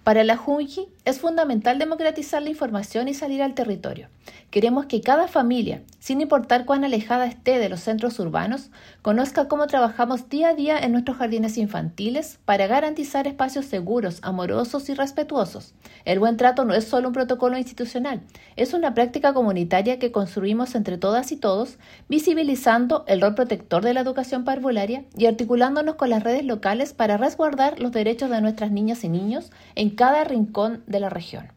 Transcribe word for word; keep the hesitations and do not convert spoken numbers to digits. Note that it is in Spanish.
Para la Junji es fundamental democratizar la información y salir al territorio. Queremos que cada familia, sin importar cuán alejada esté de los centros urbanos, conozca cómo trabajamos día a día en nuestros jardines infantiles para garantizar espacios seguros, amorosos y respetuosos. El buen trato no es solo un protocolo institucional, es una práctica comunitaria que construimos entre todas y todos, visibilizando el rol protector de la educación parvularia y articulándonos con las redes locales para resguardar los derechos de nuestras niñas y niños en cada rincón de la región.